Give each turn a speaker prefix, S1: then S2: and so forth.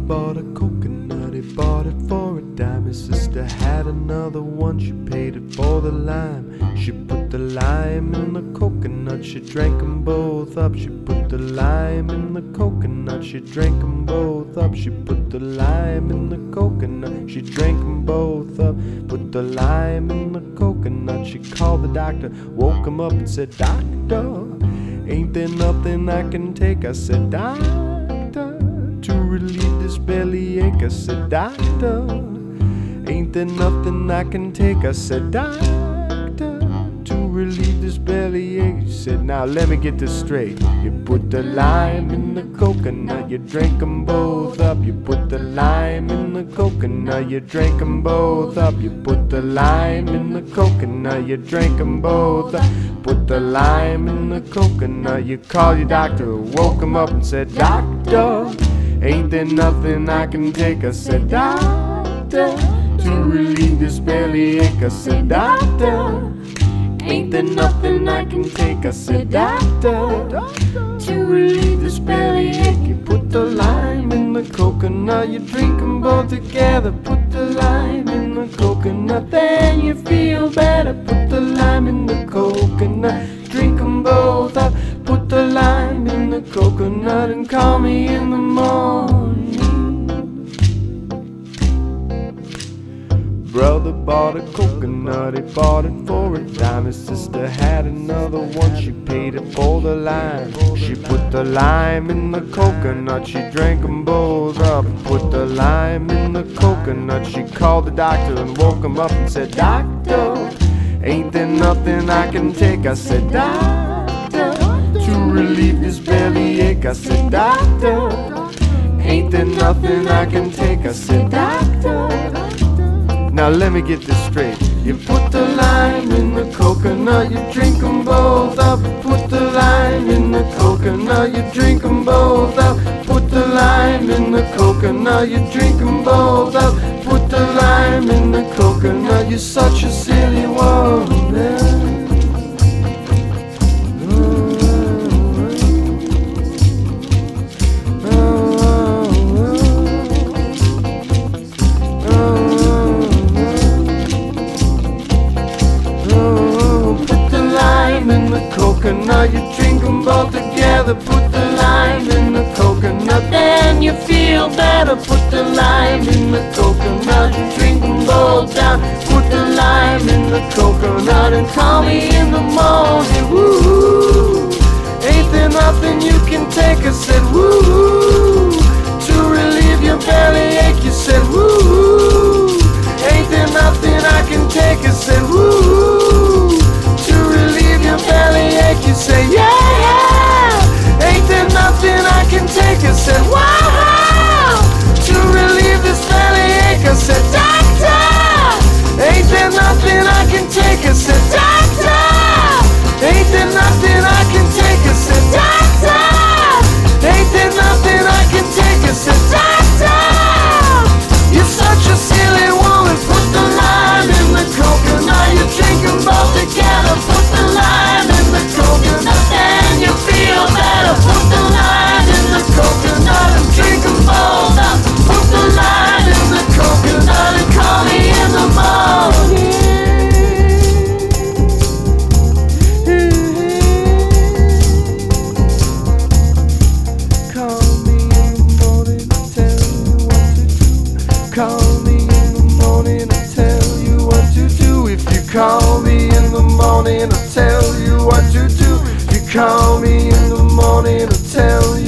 S1: bought a coconut, he bought it for a dime. His sister had another one, she paid it for the lime. She put the lime in the coconut, she drank them both up. She put the lime in the coconut, she drank them both up. She put the lime in the coconut, she drank them both up. Put the lime in the coconut, she called the doctor, woke him up and said, "Doctor, ain't there nothing I can take?" I said, "Doctor, to relieve this bellyache." I said, "Doctor, ain't there nothing I can take?" I said, "Doctor, to relieve this bellyache." He said, "Now let me get this straight. You put the lime in the coconut, you drank them both up. You put the lime in the coconut, you drank them both up. You put the lime in the coconut, you drank them both up. Put the lime in the coconut, you call your doctor, woke him up and said, "Doctor, ain't there nothing I can take?" I said, "Doctor, to relieve this bellyache." I said, "Doctor, ain't there nothing I can take?" I said, "Doctor, to relieve this bellyache." You put the lime in the coconut, you drink them both together. Put the lime in the coconut, then you feel better. Put the lime in the coconut, drink them both up. Put the lime in the coconut and call me in the morning. Brother bought a coconut, he bought it for a dime. His sister had another one, she paid it for the lime. She put the lime in the coconut, she drank them both up. Put the lime in the coconut, she called the doctor and woke him up and said, "Doctor, ain't there nothing I can take?" I said, "Doctor, to relieve this bellyache." I said, "Doctor, ain't there nothing I can take?" I said, "Doctor." Now let me get this straight. You put the lime in the coconut, you drink them both up. Put the lime in the coconut, you drink them both up. Put the lime in the coconut, you drink them both up. Put the lime in the coconut, you're such a silly woman. Coconut, you drink them both together. Put the lime in the coconut, then you feel better. Put the lime in the coconut, you drink them both down. Put the lime in the coconut and call me in the morning. Woo, ain't there nothing you can take? I said, woo, to relieve your bellyache. You said, woo, ain't there nothing I can take? I said, woo, to relieve your bellyache. You say, yeah, ain't there nothing I can take? I said, wow, to relieve this bellyache. I said, doctor, ain't there nothing I can take? I said, doctor, ain't there nothing I can take? I said, doctor, ain't there nothing I can take? I said, doctor, you're such a silly woman. Put the lime in the coconut, you drink them both together. Put the lime in the coconut, then you feel better. Put the lime in the coconut and drink them both up. Put the lime in the coconut and call me in the morning. Call me in the morning and tell you what to do. Call me in the morning and tell you what to do. If you call me in the morning, I'll tell you what to do. You call me in the morning, I'll tell you